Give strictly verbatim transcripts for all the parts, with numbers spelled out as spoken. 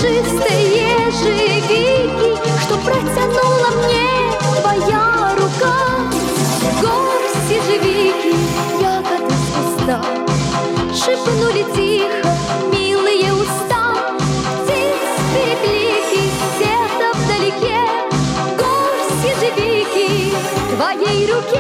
душистые ежевики, что протянула мне твоя рука. Горсть ежевики, ягоды с куста, шепнули тихо милые уста. Птиц переклики где-то вдалеке, горсть ежевики в твоей руке.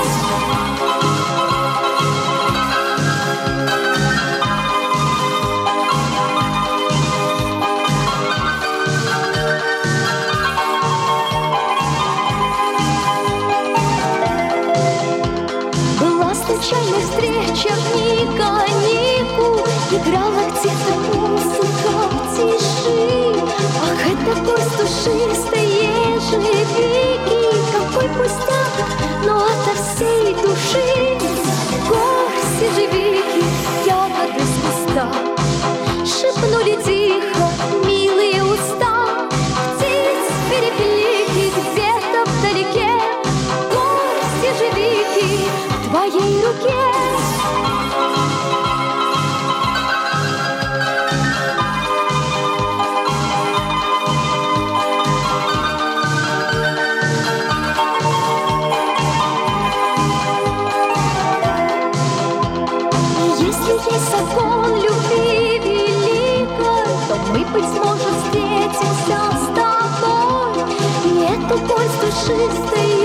Случайная встреча в Никонику, играла где-то музыка в тиши. Ах, это горсть душистой ежевики, какой пустяк, но ото всей души. Горсть ежевики, ягоды с куста, шепнули тихо милые уста. Птиц переклики где-то вдалеке, горсть ежевики в твоей руке. Если есть закон любви великой, то мы, быть может, встретимся с тобой. И эту горсть душистой